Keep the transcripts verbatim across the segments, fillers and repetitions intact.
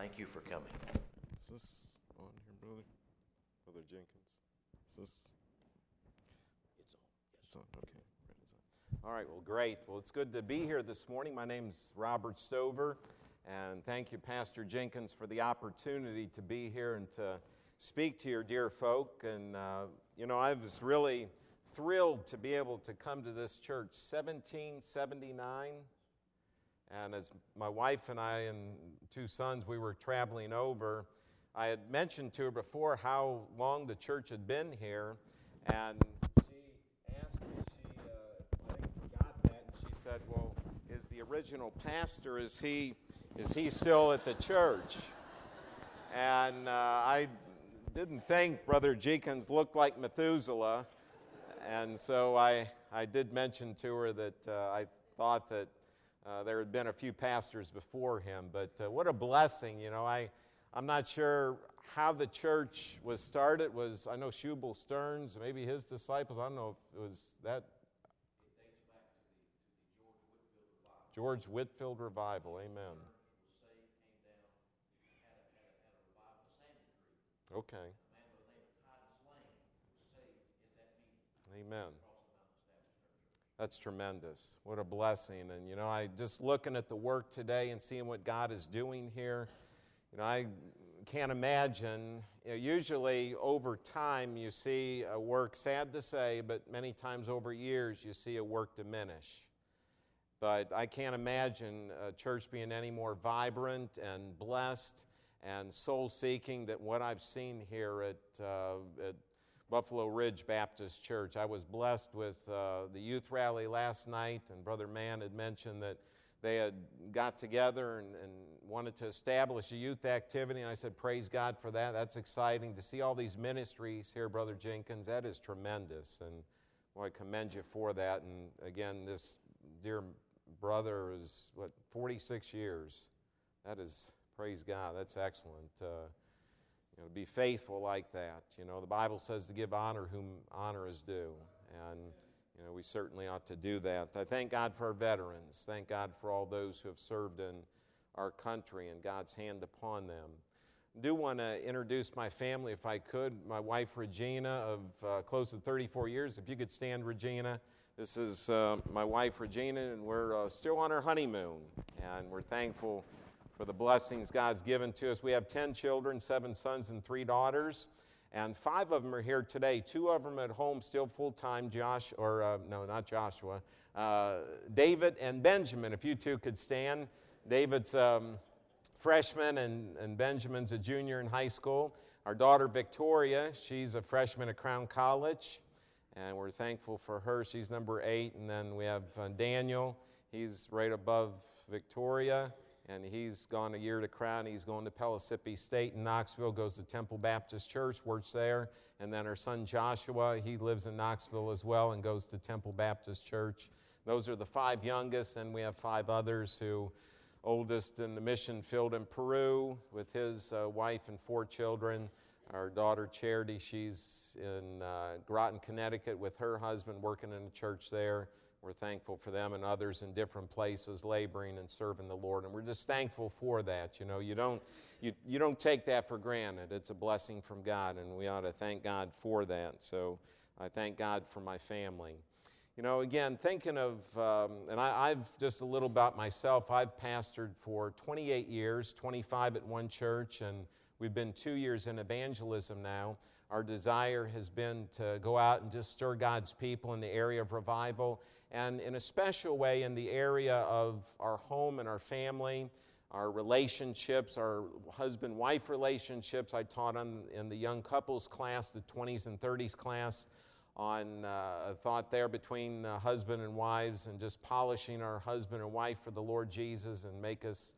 thank you for coming. Is this on here, brother? Brother Jenkins? Is this? It's on. Yes. It's on, okay. Right, it's on. All right, well, great. Well, it's good to be here this morning. My name's Robert Stover, and thank you, Pastor Jenkins, for the opportunity to be here and to speak to your dear folk. And, uh, you know, I was really thrilled to be able to come to this church, seventeen seventy-nine. And as my wife and I and two sons, we were traveling over, I had mentioned to her before how long the church had been here, and she asked me, she, uh, I think, forgot that, and she said, well, is the original pastor, is he, is he still at the church? And uh, I didn't think Brother Jenkins looked like Methuselah, and so I, I did mention to her that uh, I thought that Uh, there had been a few pastors before him, but uh, what a blessing, you know. I, I'm not sure how the church was started. Was I know Shubal Stearns, maybe his disciples. I don't know if it was that. It dates back to the, to the George Whitfield revival. George Whitfield revival, amen. Was saved, came down, had a, had a, had a revival at Sandy Creek. Okay. A man by the name of Titus Lane was saved in that meeting. Amen. Across the mountain established their church. That's tremendous. What a blessing. And, you know, I just looking at the work today and seeing what God is doing here, you know, I can't imagine. You know, usually over time you see a work, sad to say, but many times over years you see a work diminish. But I can't imagine a church being any more vibrant and blessed and soul-seeking than what I've seen here at, uh, at Buffalo Ridge Baptist Church. I was blessed with uh, the youth rally last night, and Brother Mann had mentioned that they had got together and, and wanted to establish a youth activity, and I said, praise God for that. That's exciting. To see all these ministries here, Brother Jenkins, that is tremendous, and well, I commend you for that. And again, this dear brother is, what, forty-six years. That is, praise God, that's excellent. Uh, You know, to be faithful like that. You know, the Bible says to give honor whom honor is due. And, you know, we certainly ought to do that. I thank God for our veterans. Thank God for all those who have served in our country and God's hand upon them. I do want to introduce my family, if I could. My wife, Regina, of uh, close to thirty-four years. If you could stand, Regina. This is uh, my wife, Regina, and we're uh, still on our honeymoon. And we're thankful for the blessings God's given to us. We have ten children, seven sons and three daughters, and five of them are here today. Two of them at home still full-time, Josh, or uh, no, not Joshua, uh, David and Benjamin. If you two could stand. David's um, freshman and, and Benjamin's a junior in high school. Our daughter, Victoria, she's a freshman at Crown College, and we're thankful for her. She's number eight, and then we have uh, Daniel. He's right above Victoria. And he's gone a year to Crown. He's going to Pellissippi State in Knoxville, goes to Temple Baptist Church, works there. And then our son Joshua, he lives in Knoxville as well and goes to Temple Baptist Church. Those are the five youngest, and we have five others who, oldest in the mission field in Peru with his uh, wife and four children. Our daughter Charity, she's in uh, Groton, Connecticut with her husband working in a church there. We're thankful for them and others in different places laboring and serving the Lord. And we're just thankful for that. You know, you don't, you, you don't take that for granted. It's a blessing from God, and we ought to thank God for that. So I thank God for my family. You know, again, thinking of, um, and I, I've just a little about myself. I've pastored for twenty-eight years, twenty-five at one church, and we've been two years in evangelism now. Our desire has been to go out and just stir God's people in the area of revival, and in a special way in the area of our home and our family, our relationships, our husband-wife relationships. I taught on, in the young couples class, the twenties and thirties class, on uh, a thought there between uh, husband and wives and just polishing our husband and wife for the Lord Jesus and make us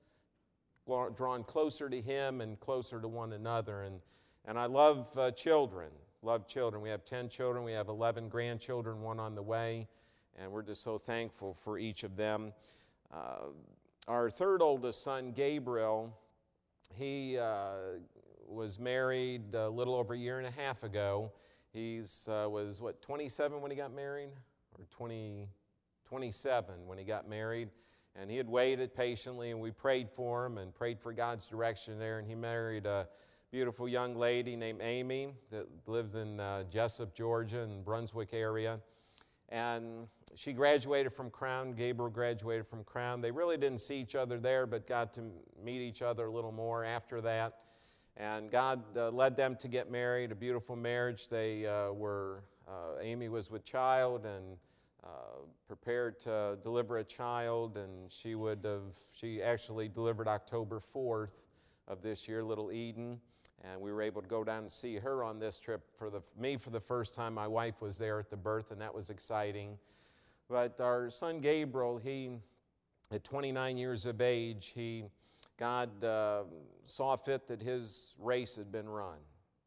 drawn closer to Him and closer to one another. And And I love uh, children, love children. We have ten children. We have eleven grandchildren, one on the way, and we're just so thankful for each of them. Uh, our third oldest son, Gabriel, he uh, was married a little over a year and a half ago. He's uh, was, what, twenty-seven when he got married? Or twenty, twenty-seven when he got married. And he had waited patiently, and we prayed for him and prayed for God's direction there. And he married a beautiful young lady named Amy that lives in uh, Jessup, Georgia, in Brunswick area. And she graduated from Crown. Gabriel graduated from Crown. They really didn't see each other there, but got to meet each other a little more after that. And God uh, led them to get married, a beautiful marriage. They uh, were, uh, Amy was with child and uh, prepared to deliver a child, and she would have, she actually delivered October fourth of this year, little Eden. And we were able to go down and see her on this trip for the, me for the first time. My wife was there at the birth, and that was exciting. But our son Gabriel, he, at twenty-nine years of age, he, God uh, saw fit that his race had been run.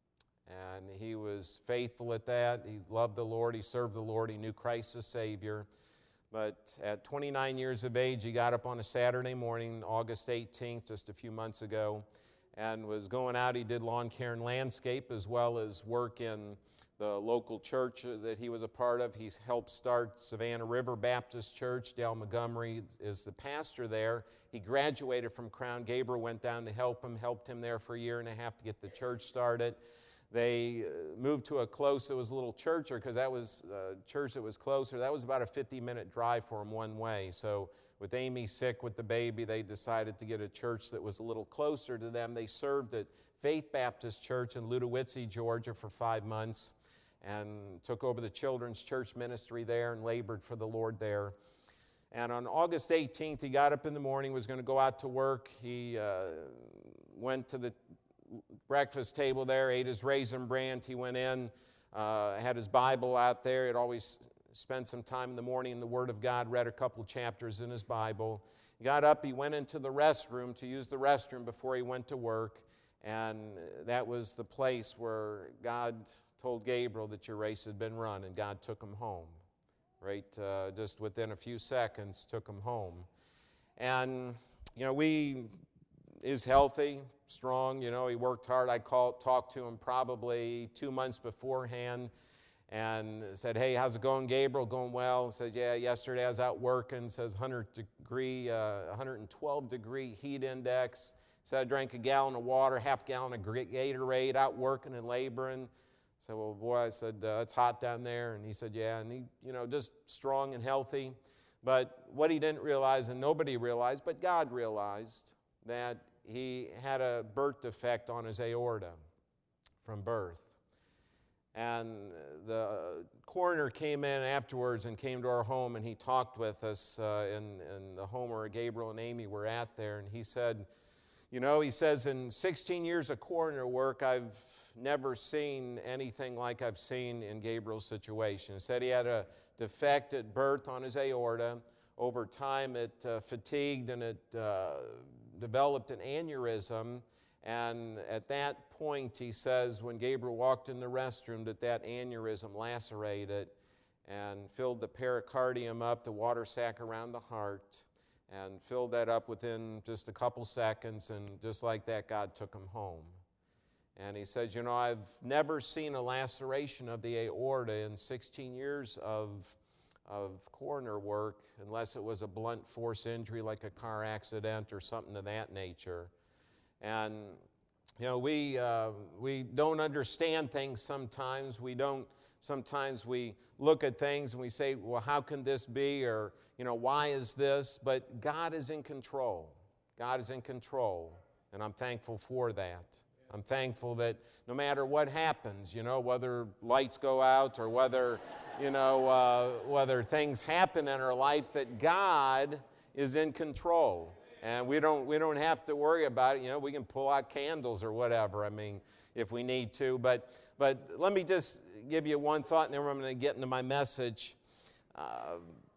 And he was faithful at that. He loved the Lord. He served the Lord. He knew Christ as Savior. But at twenty-nine years of age, he got up on a Saturday morning, August eighteenth, just a few months ago, and was going out. He did lawn care and landscape as well as work in the local church that he was a part of. He's helped start Savannah River Baptist Church. Dale Montgomery is the pastor there. He graduated from Crown. Gabriel went down to help him, helped him there for a year and a half to get the church started. They moved to a close, it was a little churcher, because that was a church that was closer. That was about a fifty-minute drive for him one way. So with Amy sick with the baby, they decided to get a church that was a little closer to them. They served at Faith Baptist Church in Ludowici, Georgia for five months and took over the children's church ministry there and labored for the Lord there. And on August eighteenth, he got up in the morning, was going to go out to work. He uh, went to the breakfast table there, ate his Raisin Bran. He went in, uh, had his Bible out there. He'd always spent some time in the morning in the Word of God, read a couple chapters in his Bible. He got up, he went into the restroom to use the restroom before he went to work, and that was the place where God told Gabriel that your race had been run, and God took him home. Right, uh, just within a few seconds, took him home. And, you know, we, is healthy, strong, you know, he worked hard. I called, talked to him probably two months beforehand and said, hey, how's it going, Gabriel? Going well? He said, yeah, yesterday I was out working. Says one hundred degree, uh, one hundred twelve degree heat index. Said I drank a gallon of water, half gallon of Gatorade, out working and laboring. I said, well, boy, I said, uh, it's hot down there. And he said, yeah, and he, you know, just strong and healthy. But what he didn't realize, and nobody realized, but God realized, that he had a birth defect on his aorta from birth. And the coroner came in afterwards and came to our home, and he talked with us uh, in, in the home where Gabriel and Amy were at there, and he said, you know, he says, in sixteen years of coroner work, I've never seen anything like I've seen in Gabriel's situation. He said he had a defect at birth on his aorta. Over time, it uh, fatigued and it uh, developed an aneurysm. And at that point, he says, when Gabriel walked in the restroom, that that aneurysm lacerated and filled the pericardium up, the water sac around the heart, and filled that up within just a couple seconds, and just like that, God took him home. And he says, you know, I've never seen a laceration of the aorta in sixteen years of, of coroner work, unless it was a blunt force injury like a car accident or something of that nature. And, you know, we, uh, we don't understand things sometimes. We don't, sometimes we look at things and we say, well, how can this be? Or, you know, why is this? But God is in control. God is in control. And I'm thankful for that. I'm thankful that no matter what happens, you know, whether lights go out or whether, you know, uh, whether things happen in our life, that God is in control. And we don't, we don't have to worry about it. You know, we can pull out candles or whatever, I mean, if we need to. But, but let me just give you one thought, and then I'm going to get into my message. Uh,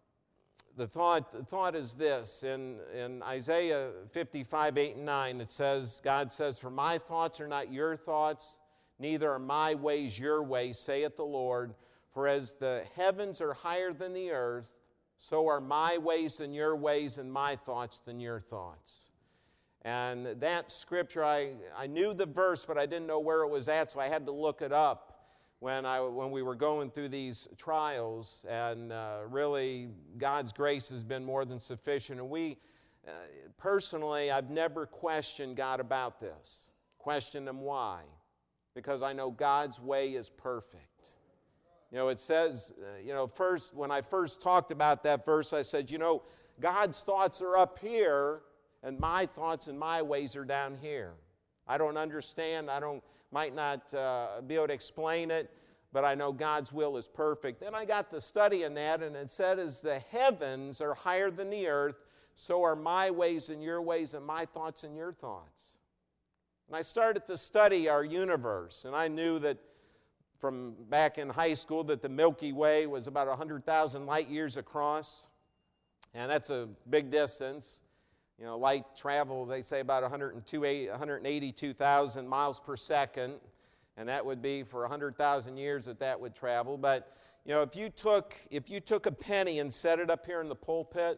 the thought, the thought is this. In, in Isaiah fifty-five, eight and nine, it says, God says, for my thoughts are not your thoughts, neither are my ways your ways, saith the Lord. For as the heavens are higher than the earth, so are my ways than your ways, and my thoughts than your thoughts. And that scripture, I, I knew the verse, but I didn't know where it was at, so I had to look it up. when, I, when we were going through these trials, and uh, really God's grace has been more than sufficient. And we, uh, personally, I've never questioned God about this, questioned Him why, because I know God's way is perfect. You know, it says, uh, you know, first, when I first talked about that verse, I said, you know, God's thoughts are up here, and my thoughts and my ways are down here. I don't understand, I don't, might not uh, be able to explain it, but I know God's will is perfect. Then I got to studying that, and it said, as the heavens are higher than the earth, so are my ways and your ways, and my thoughts and your thoughts. And I started to study our universe, and I knew that from back in high school that the Milky Way was about one hundred thousand light years across, and that's a big distance. You know, light travels, they say, about one hundred eighty-two thousand miles per second, and that would be for one hundred thousand years that that would travel. But, you know, if you took, if you took a penny and set it up here in the pulpit,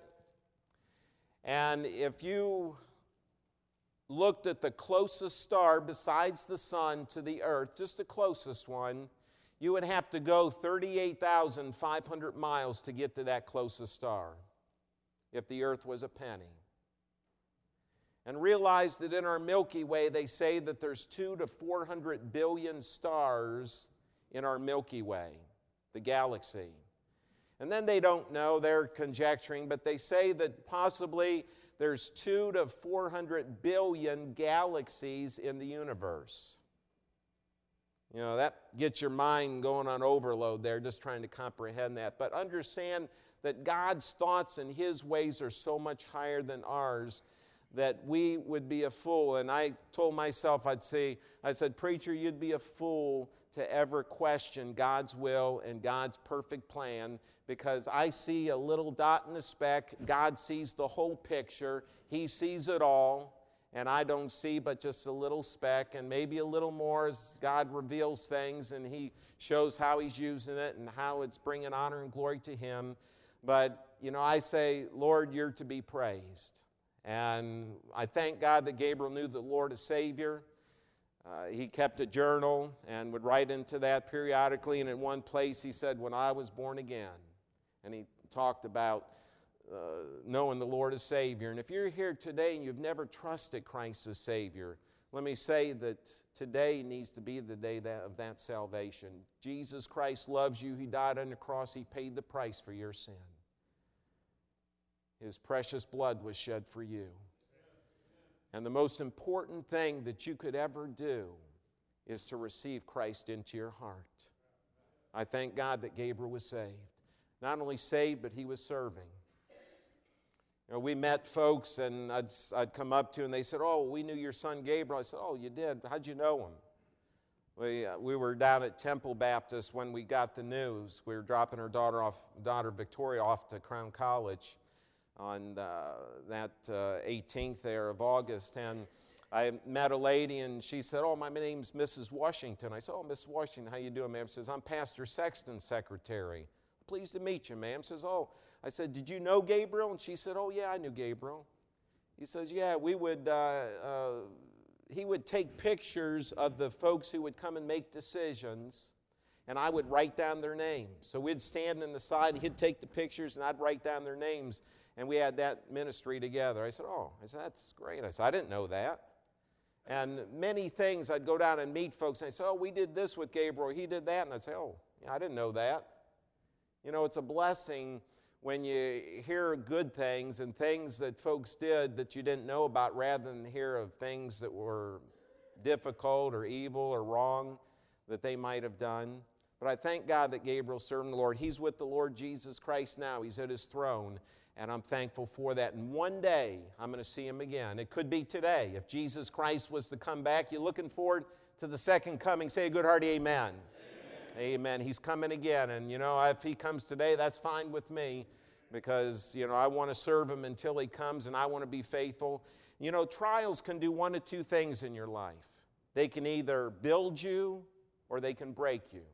and if you looked at the closest star besides the sun to the earth, just the closest one, you would have to go thirty-eight thousand five hundred miles to get to that closest star if the earth was a penny. And realize that in our Milky Way, they say that there's two to four hundred billion stars in our Milky Way, the galaxy. And then they don't know, they're conjecturing, but they say that possibly there's two to four hundred billion galaxies in the universe. You know, that gets your mind going on overload there, just trying to comprehend that. But understand that God's thoughts and His ways are so much higher than ours that we would be a fool. And I told myself, I'd say, I said, preacher, you'd be a fool to ever question God's will and God's perfect plan, because I see a little dot in a speck. God sees the whole picture. He sees it all, and I don't see but just a little speck, and maybe a little more as God reveals things and He shows how He's using it and how it's bringing honor and glory to Him. But, you know, I say, Lord, you're to be praised. And I thank God that Gabriel knew the Lord as Savior. Uh, he kept a journal and would write into that periodically. And in one place he said, when I was born again. And he talked about uh, knowing the Lord as Savior. And if you're here today and you've never trusted Christ as Savior, let me say that today needs to be the day that, of that salvation. Jesus Christ loves you. He died on the cross. He paid the price for your sin. His precious blood was shed for you. And the most important thing that you could ever do is to receive Christ into your heart. I thank God that Gabriel was saved. Not only saved, but he was serving. You know, we met folks, and I'd, I'd come up to, and they said, oh, we knew your son Gabriel. I said, oh, you did? How'd you know him? We, uh, we were down at Temple Baptist when we got the news. We were dropping our daughter off, daughter Victoria off to Crown College on uh, that uh, eighteenth there of August, and I met a lady, and she said, oh, my name's Missus Washington. I said, oh, Miss Washington, how you doing, ma'am? She says, I'm Pastor Sexton's secretary. Pleased to meet you, ma'am. Says, oh, I said, did you know Gabriel? And she said, oh, yeah, I knew Gabriel. He says, yeah, we would, uh, uh, he would take pictures of the folks who would come and make decisions, and I would write down their names. So we'd stand in the side, he'd take the pictures, and I'd write down their names. And we had that ministry together. I said, oh, I said, that's great. I said, I didn't know that. And many things, I'd go down and meet folks, and I'd say, oh, we did this with Gabriel, he did that. And I'd say, oh, yeah, I didn't know that. You know, it's a blessing when you hear good things and things that folks did that you didn't know about, rather than hear of things that were difficult or evil or wrong that they might have done. But I thank God that Gabriel served the Lord. He's with the Lord Jesus Christ now. He's at His throne. And I'm thankful for that. And one day, I'm going to see Him again. It could be today. If Jesus Christ was to come back, you're looking forward to the second coming. Say a good hearty amen. Amen. Amen. He's coming again. And, you know, if He comes today, that's fine with me, because, you know, I want to serve Him until He comes, and I want to be faithful. You know, trials can do one of two things in your life. They can either build you or they can break you.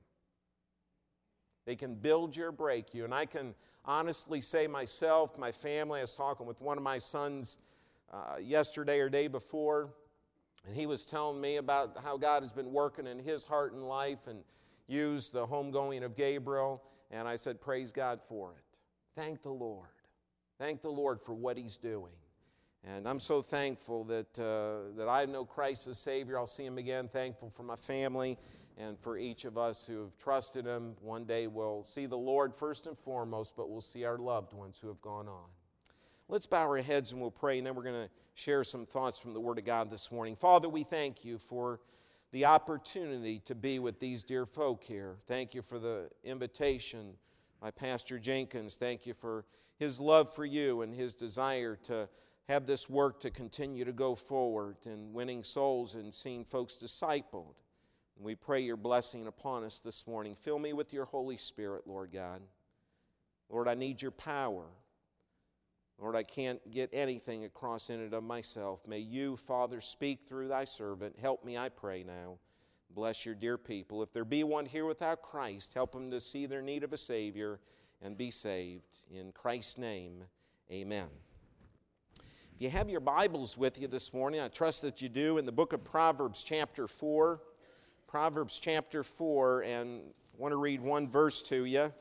They can build you or break you. And I can honestly say myself, my family, I was talking with one of my sons uh, yesterday or day before, and he was telling me about how God has been working in his heart and life, and used the homegoing of Gabriel, and I said, praise God for it. Thank the Lord. Thank the Lord for what He's doing. And I'm so thankful that, uh, that I know Christ as Savior. I'll see Him again. Thankful for my family and for each of us who have trusted Him. One day we'll see the Lord first and foremost, but we'll see our loved ones who have gone on. Let's bow our heads and we'll pray, and then we're going to share some thoughts from the Word of God this morning. Father, we thank You for the opportunity to be with these dear folk here. Thank You for the invitation by Pastor Jenkins. Thank You for his love for You and his desire to have this work to continue to go forward in winning souls and seeing folks discipled. And we pray Your blessing upon us this morning. Fill me with Your Holy Spirit, Lord God. Lord, I need Your power. Lord, I can't get anything across in it of myself. May You, Father, speak through Thy servant. Help me, I pray now. Bless Your dear people. If there be one here without Christ, help them to see their need of a Savior and be saved. In Christ's name, amen. If you have your Bibles with you this morning, I trust that you do, in the book of Proverbs chapter four. Proverbs chapter four, and I want to read one verse to you.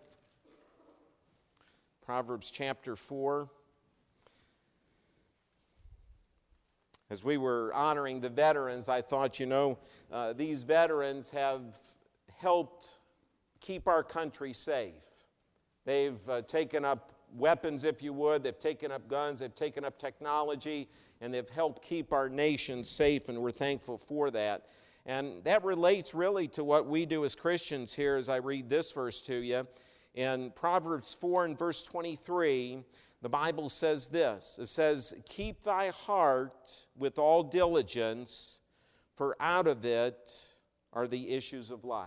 Proverbs chapter four. As we were honoring the veterans, I thought, you know, uh, these veterans have helped keep our country safe. They've uh, taken up weapons, if you would. They've taken up guns. They've taken up technology, and they've helped keep our nation safe, and we're thankful for that. And that relates really to what we do as Christians here as I read this verse to you. In Proverbs four and verse twenty-three, the Bible says this. It says, keep thy heart with all diligence, for out of it are the issues of life.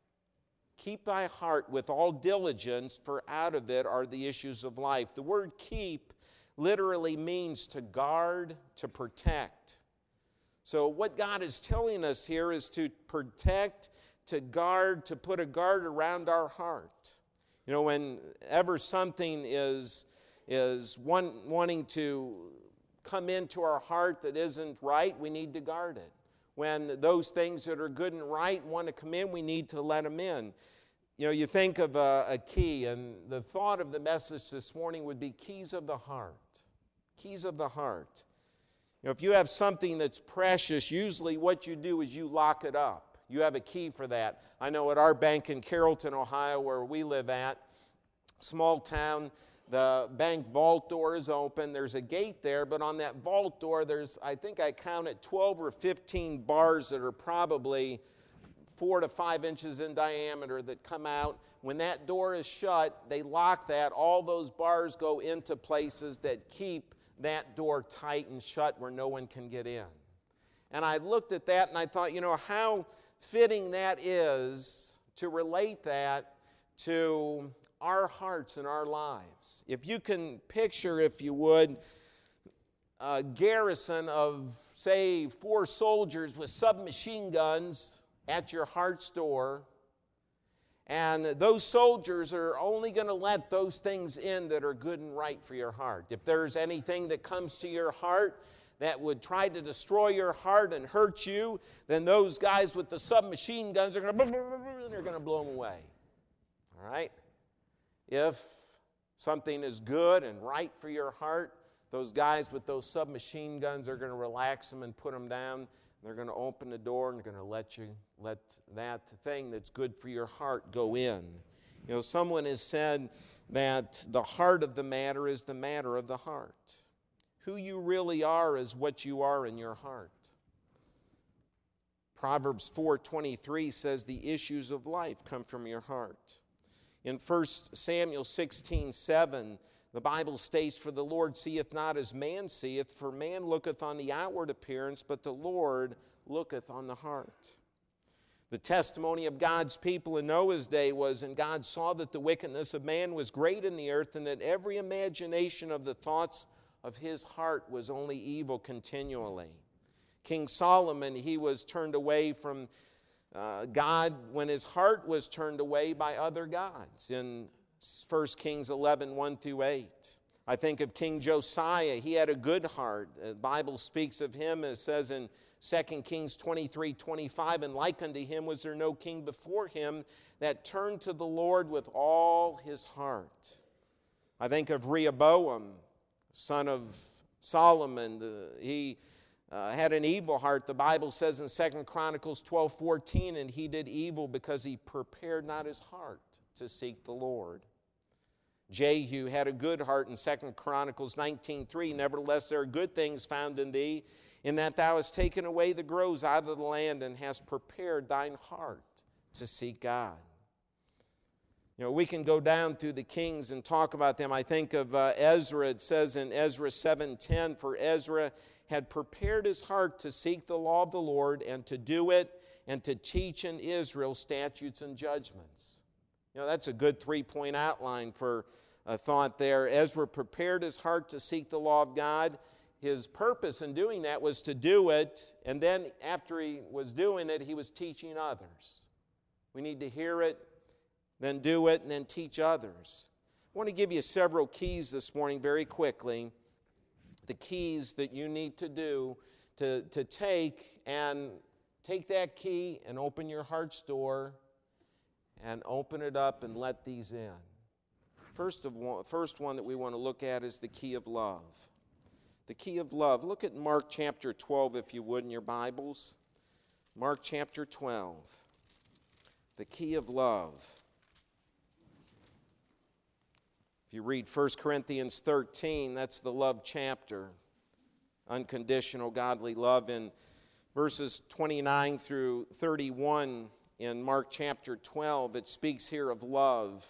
Keep thy heart with all diligence, for out of it are the issues of life. The word keep literally means to guard, to protect. So what God is telling us here is to protect, to guard, to put a guard around our heart. You know, whenever something is, is one, wanting to come into our heart that isn't right, we need to guard it. When those things that are good and right want to come in, we need to let them in. You know, you think of a, a key, and the thought of the message this morning would be keys of the heart. Keys of the heart. You know, if you have something that's precious, usually what you do is you lock it up. You have a key for that. I know at our bank in Carrollton, Ohio, where we live at, small town, the bank vault door is open. There's a gate there, but on that vault door, there's, I think I counted twelve or fifteen bars that are probably four to five inches in diameter that come out. When that door is shut, they lock that. All those bars go into places that keep that door tight and shut where no one can get in. And I looked at that and I thought, you know, how fitting that is to relate that to our hearts and our lives. If you can picture, if you would, a garrison of, say, four soldiers with submachine guns at your heart's door, and those soldiers are only going to let those things in that are good and right for your heart. If there's anything that comes to your heart that would try to destroy your heart and hurt you, then those guys with the submachine guns are going to, they're going to blow them away. All right? If something is good and right for your heart, those guys with those submachine guns are going to relax them and put them down. They're going to open the door and they're going to let you let that thing that's good for your heart go in. You know, someone has said that the heart of the matter is the matter of the heart. Who you really are is what you are in your heart. Proverbs four twenty-three says the issues of life come from your heart. In First Samuel sixteen seven, the Bible states, for the Lord seeth not as man seeth, for man looketh on the outward appearance, but the Lord looketh on the heart. The testimony of God's people in Noah's day was, and God saw that the wickedness of man was great in the earth, and that every imagination of the thoughts of his heart was only evil continually. King Solomon, he was turned away from uh, God when his heart was turned away by other gods in First Kings eleven, one through eight. I think of King Josiah. He had a good heart. The Bible speaks of him, and it says in Second Kings twenty-three twenty-five, and like unto him was there no king before him that turned to the Lord with all his heart. I think of Rehoboam, son of Solomon. The, he uh, had an evil heart. The Bible says in Second Chronicles twelve fourteen, and he did evil because he prepared not his heart to seek the Lord. Jehu had a good heart in Second Chronicles nineteen three. Nevertheless, there are good things found in thee, in that thou hast taken away the groves out of the land and hast prepared thine heart to seek God. You know, we can go down through the kings and talk about them. I think of uh, Ezra. It says in Ezra seven ten, for Ezra had prepared his heart to seek the law of the Lord and to do it and to teach in Israel statutes and judgments. You know, that's a good three-point outline for a thought there. Ezra prepared his heart to seek the law of God. His purpose in doing that was to do it, and then after he was doing it, he was teaching others. We need to hear it, then do it, and then teach others. I want to give you several keys this morning very quickly. The keys that you need to do to, to take and take that key and open your heart's door and open it up and let these in. First, of one, first one that we want to look at is the key of love. The key of love. Look at Mark chapter twelve, if you would, in your Bibles. Mark chapter twelve. The key of love. If you read First Corinthians thirteen, that's the love chapter. Unconditional godly love. In verses twenty-nine through thirty-one in Mark chapter twelve, it speaks here of love.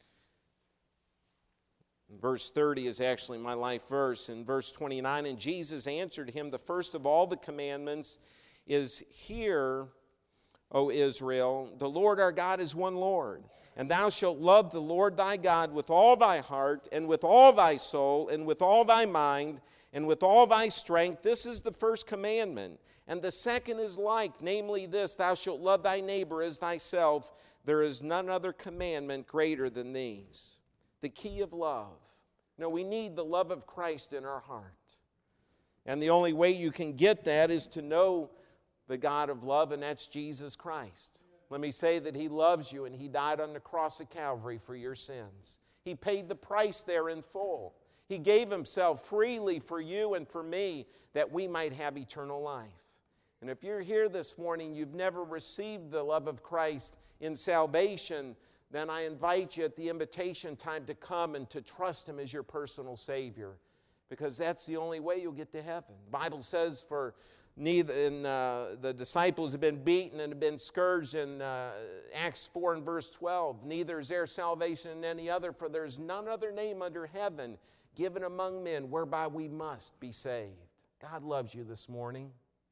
Verse thirty is actually my life verse. In verse twenty-nine, and Jesus answered him, the first of all the commandments is, hear, O Israel, the Lord our God is one Lord. And thou shalt love the Lord thy God with all thy heart, and with all thy soul, and with all thy mind, and with all thy strength. This is the first commandment. And the second is like, namely this, thou shalt love thy neighbor as thyself. There is none other commandment greater than these. The key of love. No, we need the love of Christ in our heart. And the only way you can get that is to know the God of love, and that's Jesus Christ. Let me say that He loves you, and He died on the cross of Calvary for your sins. He paid the price there in full. He gave Himself freely for you and for me that we might have eternal life. And if you're here this morning, you've never received the love of Christ in salvation, then I invite you at the invitation time to come and to trust Him as your personal Savior, because that's the only way you'll get to heaven. The Bible says for neither in, uh, the disciples have been beaten and have been scourged in uh, Acts four and verse twelve. Neither is there salvation in any other, for there is none other name under heaven given among men whereby we must be saved. God loves you this morning.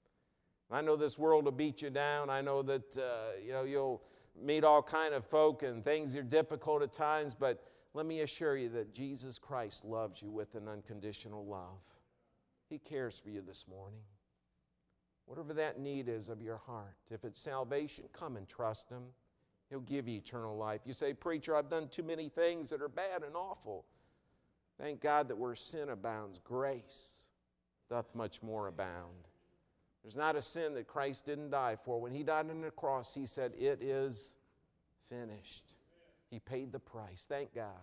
I know this world will beat you down. I know that uh, you know you'll meet all kind of folk and things are difficult at times, but let me assure you that Jesus Christ loves you with an unconditional love. He cares for you this morning. Whatever that need is of your heart, if it's salvation, come and trust Him. He'll give you eternal life. You say, preacher, I've done too many things that are bad and awful. Thank God that where sin abounds, grace doth much more abound. There's not a sin that Christ didn't die for. When He died on the cross, He said, it is finished. He paid the price. Thank God.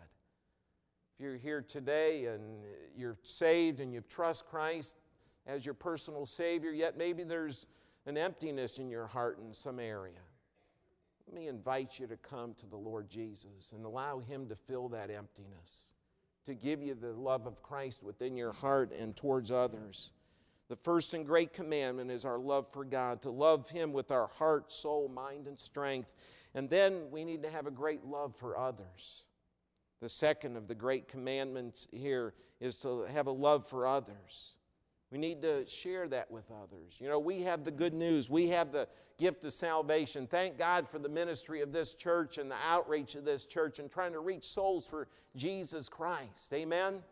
If you're here today and you're saved and you've trust Christ as your personal Savior, yet maybe there's an emptiness in your heart in some area, let me invite you to come to the Lord Jesus and allow Him to fill that emptiness, to give you the love of Christ within your heart and towards others. The first and great commandment is our love for God, to love Him with our heart, soul, mind, and strength. And then we need to have a great love for others. The second of the great commandments here is to have a love for others. We need to share that with others. You know, we have the good news. We have the gift of salvation. Thank God for the ministry of this church and the outreach of this church and trying to reach souls for Jesus Christ. Amen?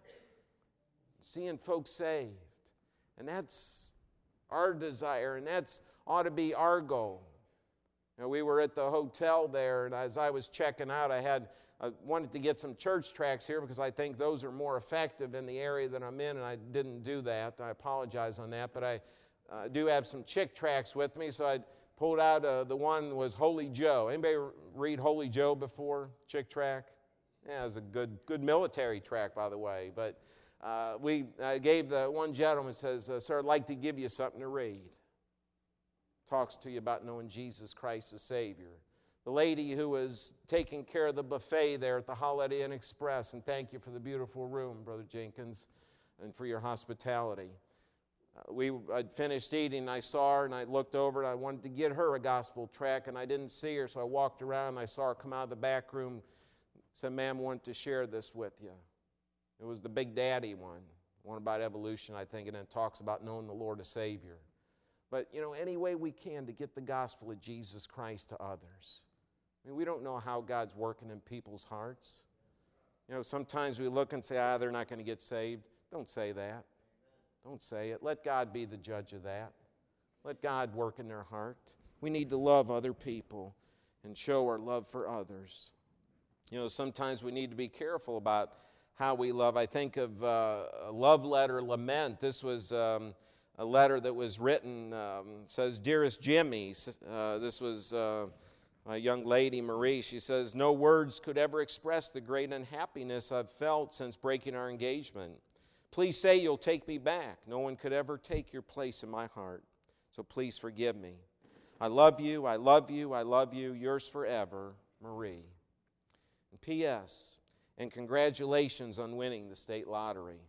Seeing folks saved. And that's our desire, and that's ought to be our goal. You know, we were at the hotel there, and as I was checking out, I had I wanted to get some church tracts here because I think those are more effective in the area that I'm in, and I didn't do that. I apologize on that, but I I do have some Chick tracts with me, so I pulled out uh, the one was Holy Joe. Anybody read Holy Joe before? Chick tract? Yeah, it was a good, good military tract, by the way. But uh, we uh, gave the one gentleman, says, uh, sir, I'd like to give you something to read. Talks to you about knowing Jesus Christ as Savior. The lady who was taking care of the buffet there at the Holiday Inn Express, and thank you for the beautiful room, Brother Jenkins, and for your hospitality. Uh, we I'd finished eating, and I saw her, and I looked over, and I wanted to get her a gospel tract, and I didn't see her, so I walked around, and I saw her come out of the back room. Said, ma'am, I want to share this with you. It was the Big Daddy one, one about evolution, I think, and then talks about knowing the Lord as Savior. But, you know, any way we can to get the gospel of Jesus Christ to others. I mean, we don't know how God's working in people's hearts. You know, sometimes we look and say, ah, they're not going to get saved. Don't say that. Don't say it. Let God be the judge of that. Let God work in their heart. We need to love other people and show our love for others. You know, sometimes we need to be careful about how we love. I think of uh, a love letter, lament. This was um, a letter that was written, um, says, Dearest Jimmy. Uh, this was uh, a young lady, Marie. She says, no words could ever express the great unhappiness I've felt since breaking our engagement. Please say you'll take me back. No one could ever take your place in my heart. So please forgive me. I love you, I love you, I love you. Yours forever, Marie. And P S And congratulations on winning the state lottery.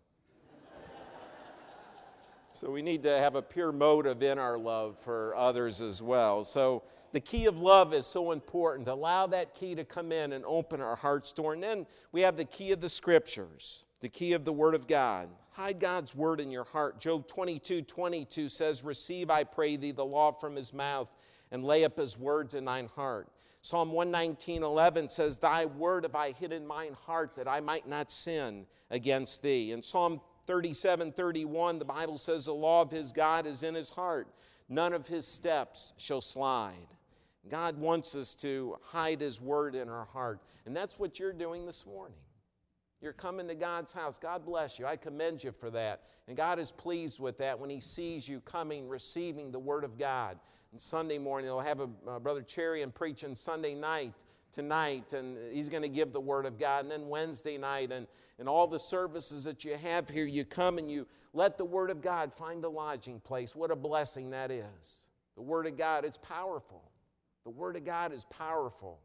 So we need to have a pure motive in our love for others as well. So the key of love is so important. Allow that key to come in and open our heart's door. And then we have the key of the Scriptures, the key of the Word of God. Hide God's Word in your heart. Job twenty-two twenty-two says, receive, I pray thee, the law from His mouth, and lay up His words in thine heart. Psalm one nineteen eleven says, thy word have I hid in mine heart, that I might not sin against thee. And Psalm thirty-seven thirty-one, the Bible says, the law of his God is in his heart. None of his steps shall slide. God wants us to hide His word in our heart. And that's what you're doing this morning. You're coming to God's house. God bless you. I commend you for that. And God is pleased with that when He sees you coming, receiving the Word of God. And Sunday morning, they'll have a, uh, Brother Cherian preaching Sunday night tonight, and he's going to give the Word of God. And then Wednesday night, and, and all the services that you have here, you come and you let the Word of God find a lodging place. What a blessing that is. The Word of God, it's powerful. The Word of God is powerful.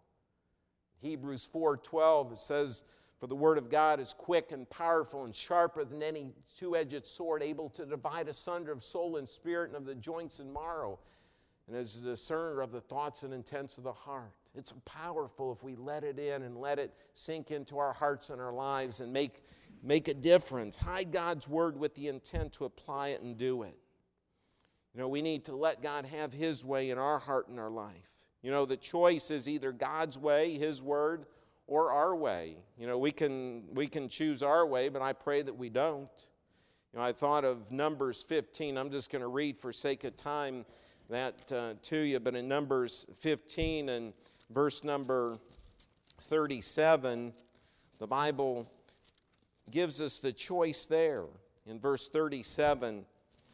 Hebrews four twelve, it says, for the Word of God is quick and powerful and sharper than any two-edged sword, able to divide asunder of soul and spirit and of the joints and marrow, and is a discerner of the thoughts and intents of the heart. It's powerful if we let it in and let it sink into our hearts and our lives and make, make a difference. Hide God's Word with the intent to apply it and do it. You know, we need to let God have His way in our heart and our life. You know, the choice is either God's way, His Word, or our way. You know, we can we can choose our way, but I pray that we don't. You know, I thought of Numbers fifteen. I'm just going to read for sake of time that uh, to you, but in Numbers fifteen and verse number thirty-seven, the Bible gives us the choice there. In verse thirty-seven,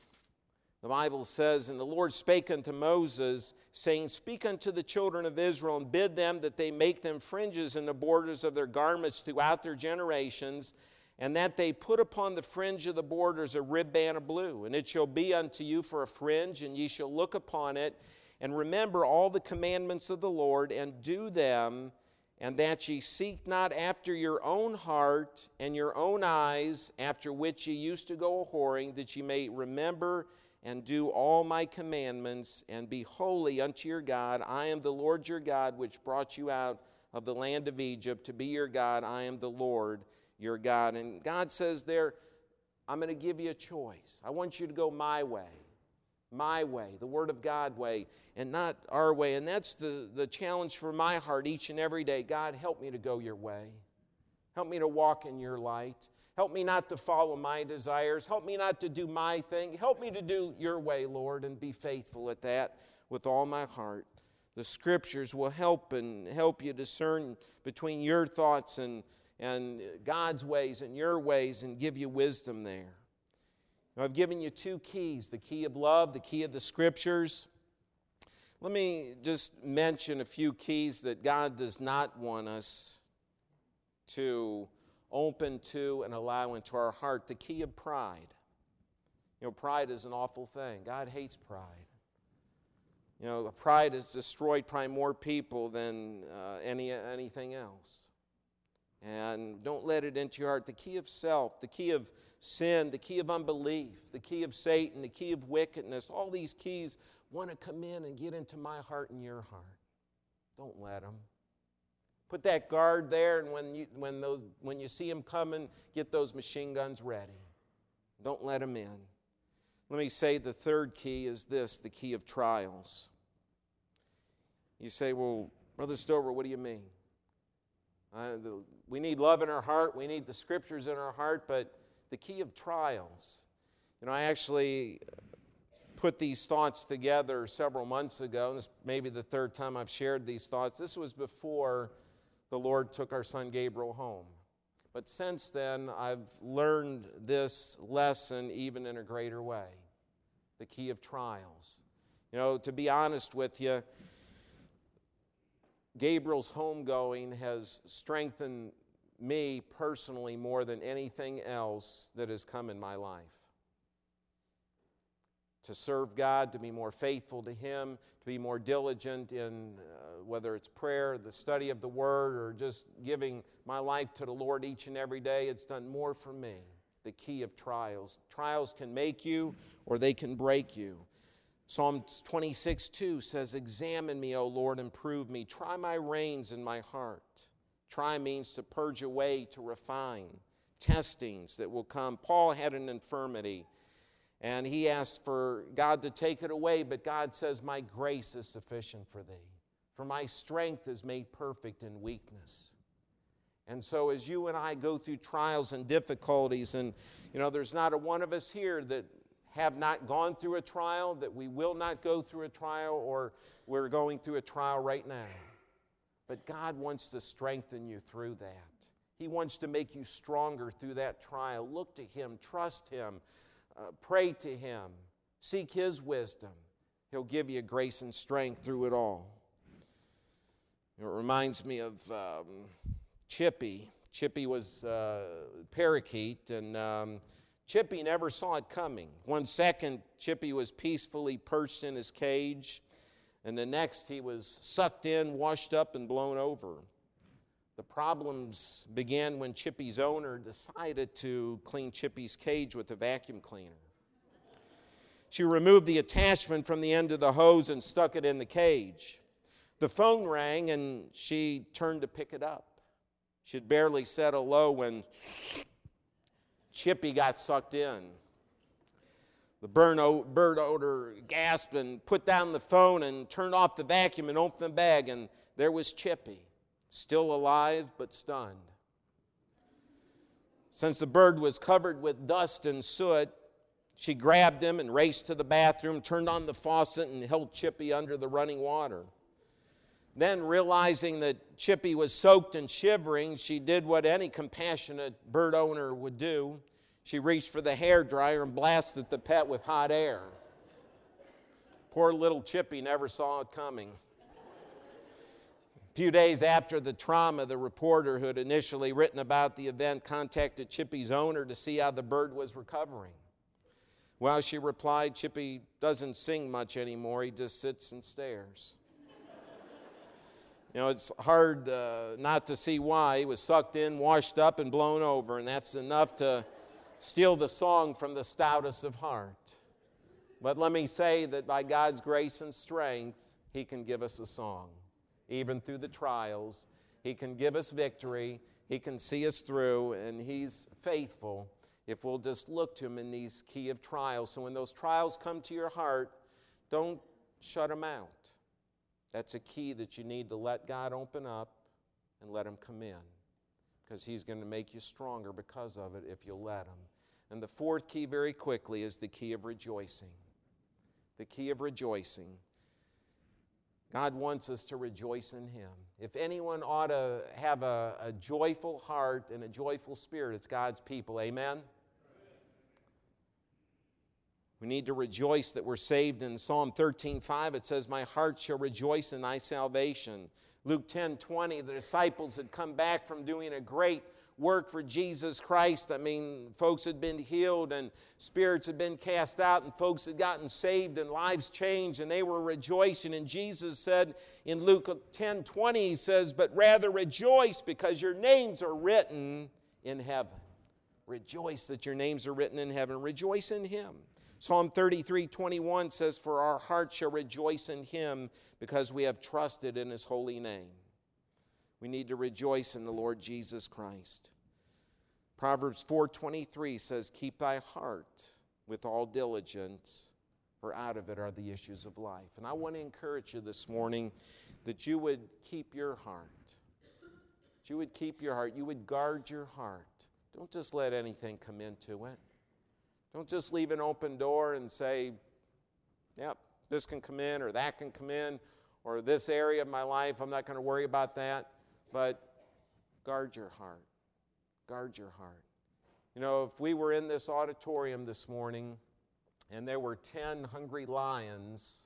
the Bible says, and the Lord spake unto Moses, saying, speak unto the children of Israel, and bid them that they make them fringes in the borders of their garments throughout their generations, and that they put upon the fringe of the borders a ribband of blue. And it shall be unto you for a fringe, and ye shall look upon it, and remember all the commandments of the Lord, and do them, and that ye seek not after your own heart and your own eyes, after which ye used to go a-whoring, that ye may remember and do all my commandments, and be holy unto your God. I am the Lord your God, which brought you out of the land of Egypt to be your God. I am the Lord your God. And God says there, I'm going to give you a choice. I want you to go my way, my way, the Word of God way, and not our way. And that's the, the challenge for my heart each and every day. God, help me to go your way. Help me to walk in your light. Help me not to follow my desires. Help me not to do my thing. Help me to do your way, Lord, and be faithful at that with all my heart. The Scriptures will help and help you discern between your thoughts and, and God's ways and your ways, and give you wisdom there. Now, I've given you two keys, the key of love, the key of the Scriptures. Let me just mention a few keys that God does not want us to open to and allow into our heart. The key of pride. You know, pride is an awful thing. God hates pride. You know, pride has destroyed probably more people than uh, any anything else. And don't let it into your heart. The key of self, the key of sin, the key of unbelief, the key of Satan, the key of wickedness, all these keys want to come in and get into my heart and your heart. Don't let them. Put that guard there, and when you, when those, when you see them coming, get those machine guns ready. Don't let them in. Let me say the third key is this, the key of trials. You say, well, Brother Stover, what do you mean? Uh, the, we need love in our heart. We need the Scriptures in our heart, but the key of trials. You know, I actually put these thoughts together several months ago. This may be the third time I've shared these thoughts. This was before the Lord took our son Gabriel home. But since then, I've learned this lesson even in a greater way. The key of trials. You know, to be honest with you, Gabriel's homegoing has strengthened me personally more than anything else that has come in my life. To serve God, to be more faithful to Him, to be more diligent in uh, whether it's prayer, the study of the Word, or just giving my life to the Lord each and every day, it's done more for me. The key of trials. Trials can make you or they can break you. Psalm twenty-six two says, examine me, O Lord, and prove me. Try my reins and my heart. Try means to purge away, to refine. Testings that will come. Paul had an infirmity, and he asked for God to take it away, but God says, my grace is sufficient for thee. For my strength is made perfect in weakness. And so as you and I go through trials and difficulties, and you know, there's not a one of us here that have not gone through a trial, that we will not go through a trial, or we're going through a trial right now. But God wants to strengthen you through that. He wants to make you stronger through that trial. Look to Him, trust Him, uh, pray to Him, seek His wisdom. He'll give you grace and strength through it all. It reminds me of um, Chippy. Chippy was a parakeet, and um, Chippy never saw it coming. One second, Chippy was peacefully perched in his cage, and the next he was sucked in, washed up, and blown over. The problems began when Chippy's owner decided to clean Chippy's cage with a vacuum cleaner. She removed the attachment from the end of the hose and stuck it in the cage. The phone rang, and she turned to pick it up. She'd barely said hello when Chippy got sucked in. The bird owner gasped and put down the phone and turned off the vacuum and opened the bag, and there was Chippy, still alive but stunned. Since the bird was covered with dust and soot, she grabbed him and raced to the bathroom, turned on the faucet, and held Chippy under the running water. Then, realizing that Chippy was soaked and shivering, she did what any compassionate bird owner would do. She reached for the hairdryer and blasted the pet with hot air. Poor little Chippy never saw it coming. A few days after the trauma, the reporter who had initially written about the event contacted Chippy's owner to see how the bird was recovering. Well, she replied, Chippy doesn't sing much anymore. He just sits and stares. You know, it's hard uh, not to see why. He was sucked in, washed up, and blown over, and that's enough to steal the song from the stoutest of heart. But let me say that by God's grace and strength, He can give us a song. Even through the trials, He can give us victory. He can see us through, and He's faithful if we'll just look to Him in these key of trials. So when those trials come to your heart, don't shut them out. That's a key that you need to let God open up and let Him come in, because He's going to make you stronger because of it if you'll let Him. And the fourth key, very quickly, is the key of rejoicing. The key of rejoicing. God wants us to rejoice in Him. If anyone ought to have a, a joyful heart and a joyful spirit, it's God's people. Amen? We need to rejoice that we're saved. In Psalm thirteen five, it says, my heart shall rejoice in thy salvation. Luke ten twenty, the disciples had come back from doing a great work for Jesus Christ. I mean, folks had been healed and spirits had been cast out and folks had gotten saved and lives changed and they were rejoicing. And Jesus said in Luke ten twenty, he says, but rather rejoice because your names are written in heaven. Rejoice that your names are written in heaven. Rejoice in Him. Psalm thirty-three twenty-one says, for our heart shall rejoice in Him because we have trusted in His holy name. We need to rejoice in the Lord Jesus Christ. Proverbs four twenty-three says, keep thy heart with all diligence, for out of it are the issues of life. And I want to encourage you this morning that you would keep your heart. That you would keep your heart. You would guard your heart. Don't just let anything come into it. Don't just leave an open door and say, yep, this can come in or that can come in, or this area of my life, I'm not going to worry about that. But guard your heart. Guard your heart. You know, if we were in this auditorium this morning and there were ten hungry lions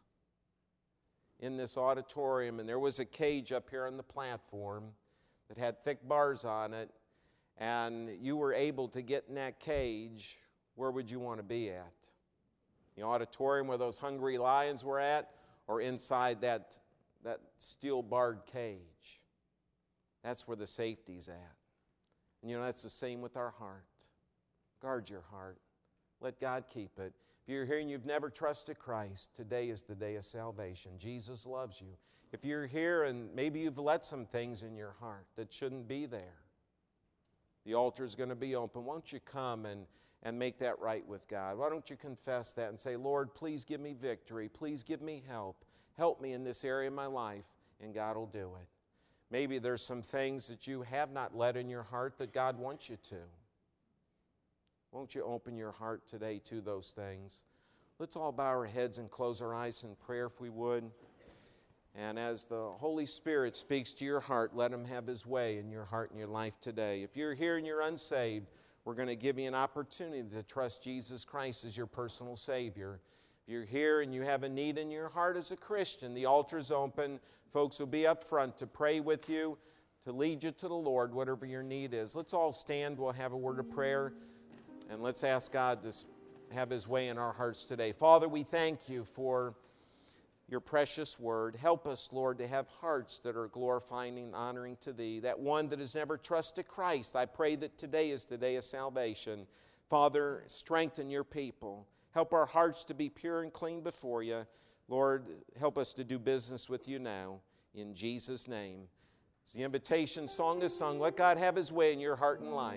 in this auditorium and there was a cage up here on the platform that had thick bars on it, and you were able to get in that cage, where would you want to be at? The auditorium where those hungry lions were at, or inside that, that steel-barred cage? That's where the safety's at. And you know, that's the same with our heart. Guard your heart. Let God keep it. If you're here and you've never trusted Christ, today is the day of salvation. Jesus loves you. If you're here and maybe you've let some things in your heart that shouldn't be there, the altar is going to be open. Won't you come and, and make that right with God? Why don't you confess that and say, Lord, please give me victory. Please give me help. Help me in this area of my life, and God will do it. Maybe there's some things that you have not let in your heart that God wants you to. Won't you open your heart today to those things? Let's all bow our heads and close our eyes in prayer if we would. And as the Holy Spirit speaks to your heart, let Him have His way in your heart and your life today. If you're here and you're unsaved, we're going to give you an opportunity to trust Jesus Christ as your personal Savior. If you're here and you have a need in your heart as a Christian, the altar's open. Folks will be up front to pray with you, to lead you to the Lord, whatever your need is. Let's all stand. We'll have a word of prayer, and let's ask God to have His way in our hearts today. Father, we thank you for your precious word. Help us, Lord, to have hearts that are glorifying and honoring to Thee. That one that has never trusted Christ, I pray that today is the day of salvation. Father, strengthen your people. Help our hearts to be pure and clean before you. Lord, help us to do business with you now. In Jesus' name. As the invitation song is sung, let God have His way in your heart and life.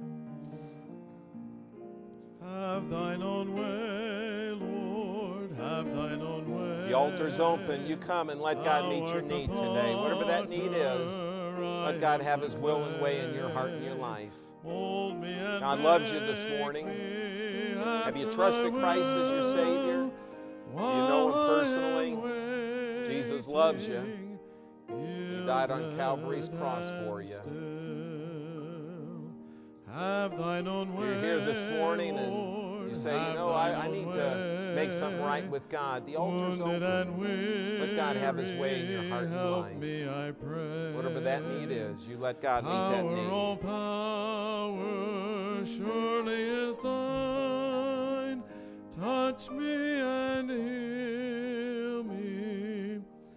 Have thine own way, Lord, have thine own way. The altar's open. You come and let God meet your need today. Whatever that need is, let God have His will and way in your heart and your life. God loves you this morning. Have you trusted Christ as your Savior? Do you know Him personally? Jesus loves you. He died on Calvary's cross for you. You're here this morning and you say, you know, I, I need to make something right with God. The altar's open. Let God have His way in your heart and life. Whatever that need is, you let God meet that need. All power surely is thine. Touch me and heal me,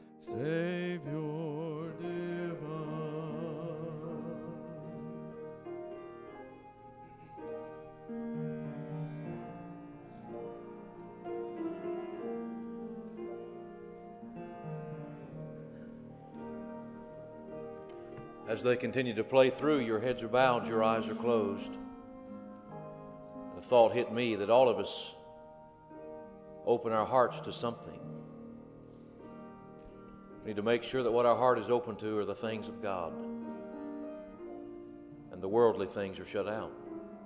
Savior divine. As they continue to play through, your heads are bowed, your eyes are closed. The thought hit me that all of us open our hearts to something. We need to make sure that what our heart is open to are the things of God, and the worldly things are shut out.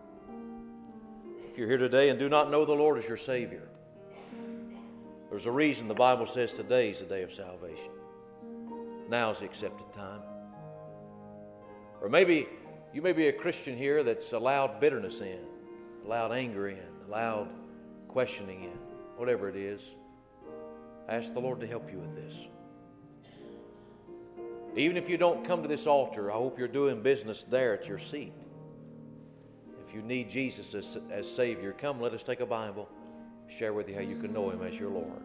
If you're here today and do not know the Lord as your Savior, there's a reason the Bible says today is the day of salvation. Now is the accepted time. Or maybe you may be a Christian here that's allowed bitterness in, allowed anger in, allowed questioning in, whatever it is, ask the Lord to help you with this. Even if you don't come to this altar, I hope you're doing business there at your seat. If you need Jesus as, as Savior, come, let us take a Bible, share with you how you can know Him as your Lord.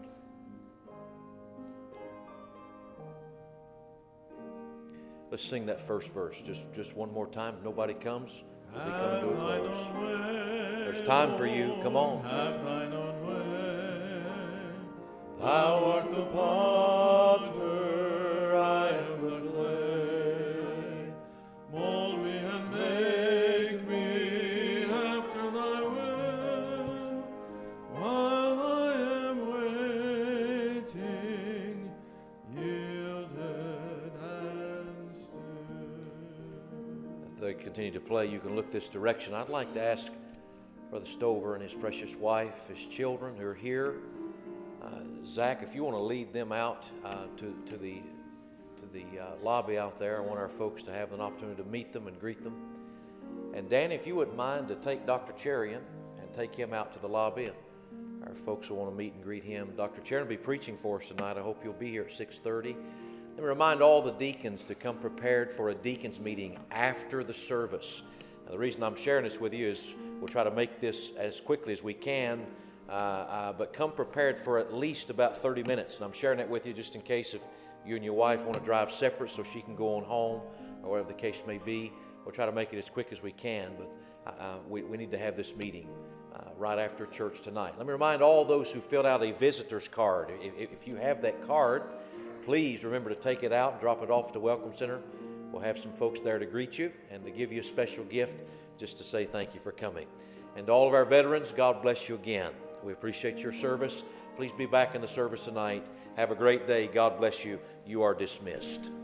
Let's sing that first verse just, just one more time. If nobody comes, we'll be coming to a close. There's time for you. Come on. Have thine own way. Thou art the potter, I am the clay. Mold me and make me after thy will, while I am waiting, yielded and still. As they continue to play, you can look this direction. I'd like to ask Brother Stover and his precious wife, his children who are here. Uh, Zach, if you want to lead them out uh, to, to the, to the uh, lobby out there, I want our folks to have an opportunity to meet them and greet them. And Danny, if you wouldn't mind to take Doctor Cherian and take him out to the lobby. Our folks will want to meet and greet him. Doctor Cherian will be preaching for us tonight. I hope you'll be here at six thirty. Let me remind all the deacons to come prepared for a deacons meeting after the service. Now, the reason I'm sharing this with you is we'll try to make this as quickly as we can, uh, uh, but come prepared for at least about thirty minutes. And I'm sharing that with you just in case if you and your wife want to drive separate so she can go on home or whatever the case may be. We'll try to make it as quick as we can, but uh, we, we need to have this meeting uh, right after church tonight. Let me remind all those who filled out a visitor's card, if, if you have that card, please remember to take it out and drop it off at the Welcome Center. We'll have some folks there to greet you and to give you a special gift just to say thank you for coming. And to all of our veterans, God bless you again. We appreciate your service. Please be back in the service tonight. Have a great day. God bless you. You are dismissed.